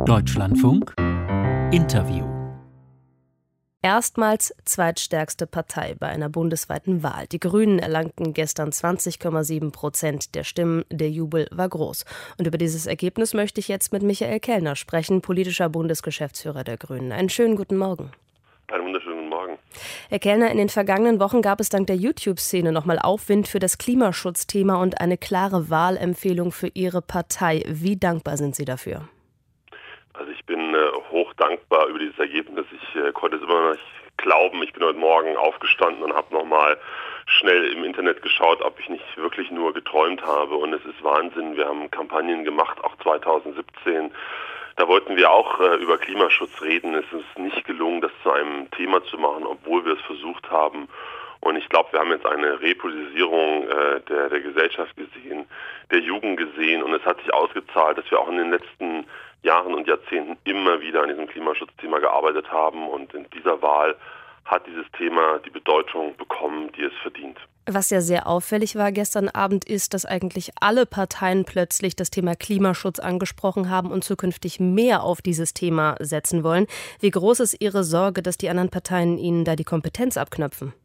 Deutschlandfunk Interview. Erstmals zweitstärkste Partei bei einer bundesweiten Wahl. Die Grünen erlangten gestern 20,7% der Stimmen. Der Jubel war groß. Und über dieses Ergebnis möchte ich jetzt mit Michael Kellner sprechen, politischer Bundesgeschäftsführer der Grünen. Einen schönen guten Morgen. Einen wunderschönen guten Morgen. Herr Kellner, in den vergangenen Wochen gab es dank der YouTube-Szene nochmal Aufwind für das Klimaschutzthema und eine klare Wahlempfehlung für Ihre Partei. Wie dankbar sind Sie dafür? Also ich bin hoch dankbar über dieses Ergebnis. Ich konnte es immer noch nicht glauben. Ich bin heute Morgen aufgestanden und habe nochmal schnell im Internet geschaut, ob ich nicht wirklich nur geträumt habe. Und es ist Wahnsinn. Wir haben Kampagnen gemacht, auch 2017. Da wollten wir auch über Klimaschutz reden. Es ist nicht gelungen, das zu einem Thema zu machen, obwohl wir es versucht haben. Und ich glaube, wir haben jetzt eine Repolitisierung der Gesellschaft gesehen, der Jugend gesehen. Und es hat sich ausgezahlt, dass wir auch in den letzten Jahren und Jahrzehnten immer wieder an diesem Klimaschutzthema gearbeitet haben. Und in dieser Wahl hat dieses Thema die Bedeutung bekommen, die es verdient. Was ja sehr auffällig war gestern Abend ist, dass eigentlich alle Parteien plötzlich das Thema Klimaschutz angesprochen haben und zukünftig mehr auf dieses Thema setzen wollen. Wie groß ist Ihre Sorge, dass die anderen Parteien Ihnen da die Kompetenz abknöpfen?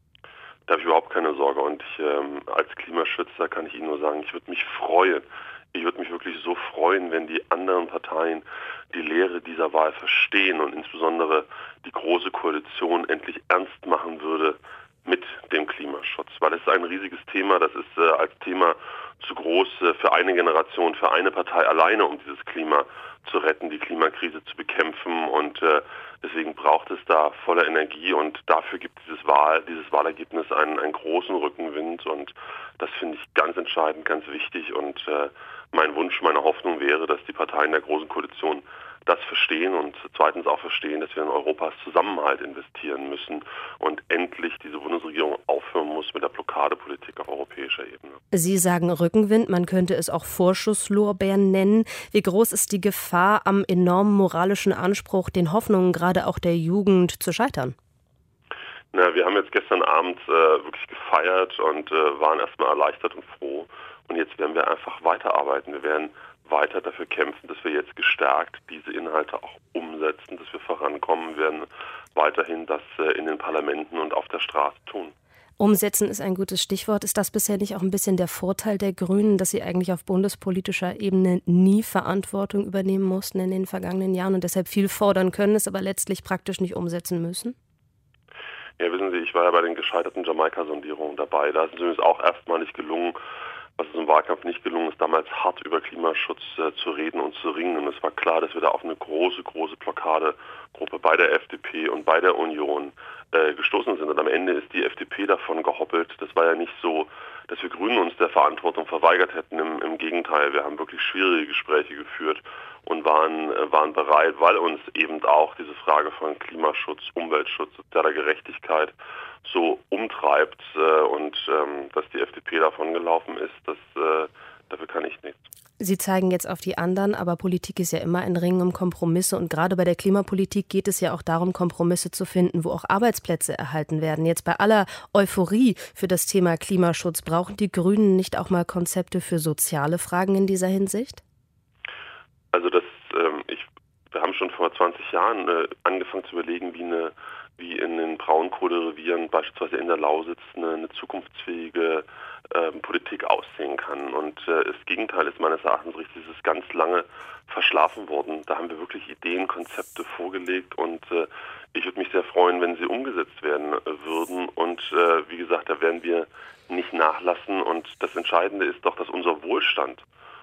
Da habe ich überhaupt keine Sorge. Und als Klimaschützer kann ich Ihnen nur sagen, ich würde mich freuen. Ich würde mich wirklich so freuen, wenn die anderen Parteien die Lehre dieser Wahl verstehen und insbesondere die Große Koalition endlich ernst machen würde mit dem Klimaschutz. Weil es ist ein riesiges Thema, das ist als Thema zu groß für eine Generation, für eine Partei alleine, um dieses Klima zu retten, die Klimakrise zu bekämpfen. Und deswegen braucht es da voller Energie und dafür gibt dieses Wahlergebnis einen großen Rückenwind. Und das finde ich ganz entscheidend, ganz wichtig. Und mein Wunsch, meine Hoffnung wäre, dass die Parteien der Großen Koalition das verstehen und zweitens auch verstehen, dass wir in Europas Zusammenhalt investieren müssen und endlich diese Bundesregierung aufhören muss mit der Blockadepolitik auf europäischer Ebene. Sie sagen Rückenwind, man könnte es auch Vorschusslorbeeren nennen. Wie groß ist die Gefahr am enormen moralischen Anspruch, den Hoffnungen gerade auch der Jugend zu scheitern? Wir haben jetzt gestern Abend wirklich gefeiert und waren erstmal erleichtert und froh. Und jetzt werden wir einfach weiterarbeiten. Wir werden weiter dafür kämpfen, dass wir jetzt gestärkt diese Inhalte auch umsetzen, dass wir vorankommen. Wir werden weiterhin das in den Parlamenten und auf der Straße tun. Umsetzen ist ein gutes Stichwort. Ist das bisher nicht auch ein bisschen der Vorteil der Grünen, dass sie eigentlich auf bundespolitischer Ebene nie Verantwortung übernehmen mussten in den vergangenen Jahren und deshalb viel fordern können, es aber letztlich praktisch nicht umsetzen müssen? Ja, wissen Sie, ich war ja bei den gescheiterten Jamaika-Sondierungen dabei. Da ist es übrigens auch erstmalig gelungen, was es im Wahlkampf nicht gelungen ist, damals hart über Klimaschutz zu reden und zu ringen. Und es war klar, dass wir da auf eine große Blockadegruppe bei der FDP und bei der Union gestoßen sind. Und am Ende ist die FDP davon gehoppelt. Das war ja nicht so, dass wir Grünen uns der Verantwortung verweigert hätten. Im Gegenteil, wir haben wirklich schwierige Gespräche geführt und waren bereit, weil uns eben auch diese Frage von Klimaschutz, Umweltschutz, sozialer Gerechtigkeit so umtreibt und dass die FDP davon gelaufen ist, dafür kann ich nichts. Sie zeigen jetzt auf die anderen, aber Politik ist ja immer ein Ringen um Kompromisse und gerade bei der Klimapolitik geht es ja auch darum, Kompromisse zu finden, wo auch Arbeitsplätze erhalten werden. Jetzt bei aller Euphorie für das Thema Klimaschutz, brauchen die Grünen nicht auch mal Konzepte für soziale Fragen in dieser Hinsicht? Also wir haben schon vor 20 Jahren angefangen zu überlegen, wie in den Braunkohlerevieren, beispielsweise in der Lausitz, eine zukunftsfähige Politik aussehen kann. Und das Gegenteil ist meines Erachtens richtig, es ist ganz lange verschlafen worden. Da haben wir wirklich Ideen, Konzepte vorgelegt und ich würde mich sehr freuen, wenn sie umgesetzt werden würden. Und wie gesagt, da werden wir nicht nachlassen. Und das Entscheidende ist doch, dass unser Wohlstand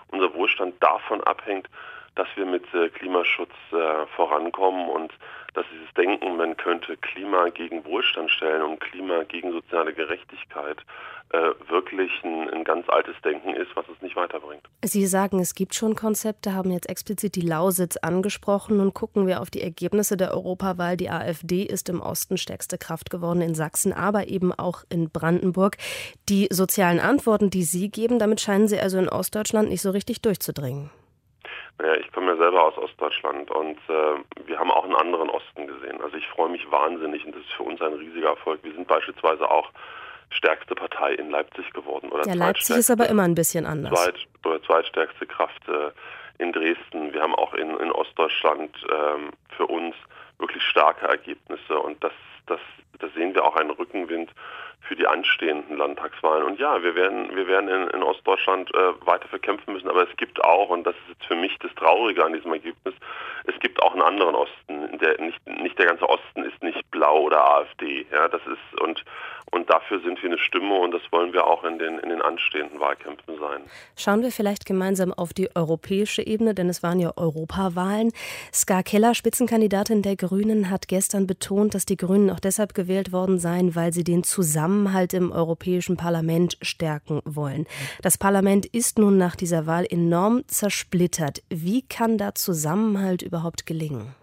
davon abhängt, dass wir mit Klimaschutz vorankommen und dass dieses Denken, man könnte Klima gegen Wohlstand stellen und Klima gegen soziale Gerechtigkeit wirklich ein ganz altes Denken ist, was es nicht weiterbringt. Sie sagen, es gibt schon Konzepte, haben jetzt explizit die Lausitz angesprochen. Nun gucken wir auf die Ergebnisse der Europawahl. Die AfD ist im Osten stärkste Kraft geworden in Sachsen, aber eben auch in Brandenburg. Die sozialen Antworten, die Sie geben, damit scheinen Sie also in Ostdeutschland nicht so richtig durchzudringen. Naja, ich komme ja selber aus Ostdeutschland und wir haben auch einen anderen Osten gesehen. Also ich freue mich wahnsinnig und das ist für uns ein riesiger Erfolg. Wir sind beispielsweise auch stärkste Partei in Leipzig geworden. Ja, Leipzig ist aber immer ein bisschen anders. Zweitstärkste Kraft in Dresden. Wir haben auch in Ostdeutschland für uns wirklich starke Ergebnisse und das sehen wir auch einen Rückenwind für die anstehenden Landtagswahlen. Und ja, wir werden in Ostdeutschland weiter für kämpfen müssen, aber es gibt auch, und das ist jetzt für mich das Traurige an diesem Ergebnis, es gibt auch einen anderen Osten. Nicht der ganze Osten ist nicht blau oder AfD. Ja, das ist und dafür sind wir eine Stimme und das wollen wir auch in den anstehenden Wahlkämpfen sein. Schauen wir vielleicht gemeinsam auf die europäische Ebene, denn es waren ja Europawahlen. Ska Keller, Spitzenkandidatin der Grünen, hat gestern betont, dass die Grünen auch deshalb gewählt worden seien, weil sie den Zusammenhalt im Europäischen Parlament stärken wollen. Das Parlament ist nun nach dieser Wahl enorm zersplittert. Wie kann da Zusammenhalt überhaupt gelingen?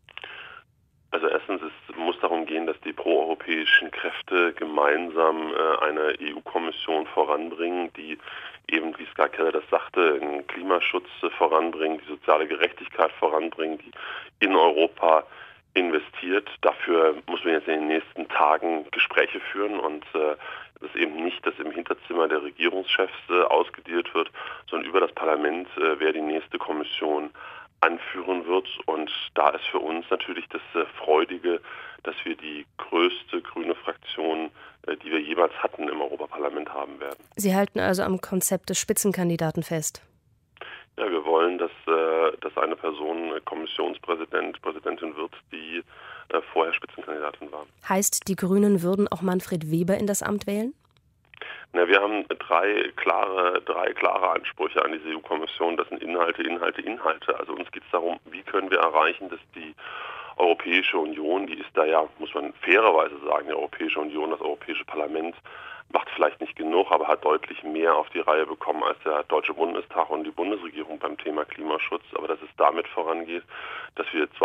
Also erstens, es muss darum gehen, dass die proeuropäischen Kräfte gemeinsam eine EU-Kommission voranbringen, die eben, wie Ska Keller das sagte, den Klimaschutz voranbringen, die soziale Gerechtigkeit voranbringen, die in Europa investiert. Dafür muss man jetzt in den nächsten Tagen Gespräche führen und dass eben nicht, dass im Hinterzimmer der Regierungschefs ausgedealt wird, sondern über das Parlament, wer die nächste Kommission anführen wird. Und da ist für uns natürlich das Freudige, dass wir die größte grüne Fraktion, die wir jemals hatten, im Europaparlament haben werden. Sie halten also am Konzept des Spitzenkandidaten fest? Ja, wir wollen, dass eine Person Präsidentin wird, die vorher Spitzenkandidatin war. Heißt, die Grünen würden auch Manfred Weber in das Amt wählen? Na, wir haben drei klare Ansprüche an diese EU-Kommission. Das sind Inhalte. Also uns geht es darum, wie können wir erreichen, dass die Europäische Union, die ist da ja, muss man fairerweise sagen, die Europäische Union, das Europäische Parlament, macht vielleicht nicht genug, aber hat deutlich mehr auf die Reihe bekommen als der Deutsche Bundestag und die Bundesregierung beim Thema Klimaschutz. Aber dass es damit vorangeht, dass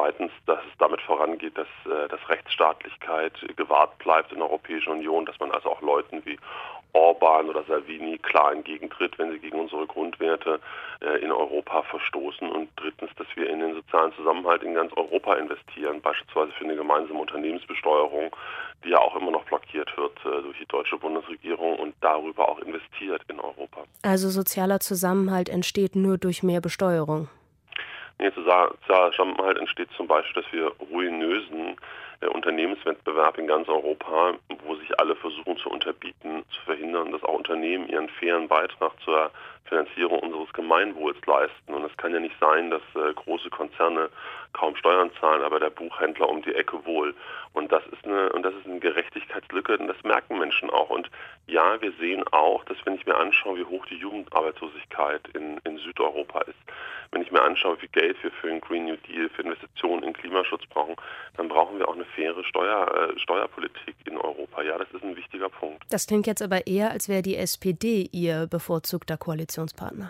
es damit vorangeht, dass Rechtsstaatlichkeit gewahrt bleibt in der Europäischen Union, dass man also auch Leuten wie Orban oder Salvini klar entgegentritt, wenn sie gegen unsere Grundwerte in Europa verstoßen. Und drittens, dass wir in den sozialen Zusammenhalt in ganz Europa investieren, beispielsweise für eine gemeinsame Unternehmensbesteuerung, die ja auch immer noch blockiert wird durch die deutsche Bundesregierung und darüber auch investiert in Europa. Also sozialer Zusammenhalt entsteht nur durch mehr Besteuerung? Nee, sozialer Zusammenhalt entsteht zum Beispiel, dass wir ruinösen Unternehmenswettbewerb in ganz Europa, wo sich alle versuchen zu unterbieten, zu verhindern, dass auch Unternehmen ihren fairen Beitrag zur Finanzierung unseres Gemeinwohls leisten. Und es kann ja nicht sein, dass große Konzerne kaum Steuern zahlen, aber der Buchhändler um die Ecke wohl. Und das ist eine Gerechtigkeitslücke, und das merken Menschen auch. Und ja, wir sehen auch, dass wenn ich mir anschaue, wie hoch die Jugendarbeitslosigkeit in Südeuropa ist, wenn ich mir anschaue, wie viel Geld wir für den Green New Deal, für Investitionen in Klimaschutz brauchen, dann brauchen wir auch eine faire Steuerpolitik in Europa. Ja, das ist ein wichtiger Punkt. Das klingt jetzt aber eher, als wäre die SPD Ihr bevorzugter Koalitionspartner.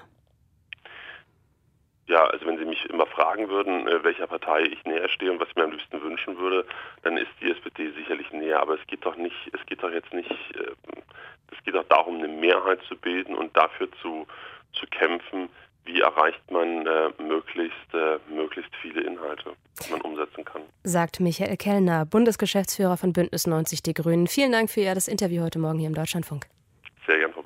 Ja, also wenn Sie mich immer fragen würden, welcher Partei ich näher stehe und was ich mir am liebsten wünschen würde, dann ist die SPD sicherlich näher. Aber es geht doch darum, eine Mehrheit zu bilden und dafür zu kämpfen, wie erreicht man möglichst viele Inhalte, die man umsetzen kann. Sagt Michael Kellner, Bundesgeschäftsführer von Bündnis 90 Die Grünen. Vielen Dank für das Interview heute Morgen hier im Deutschlandfunk. Sehr gern, Frau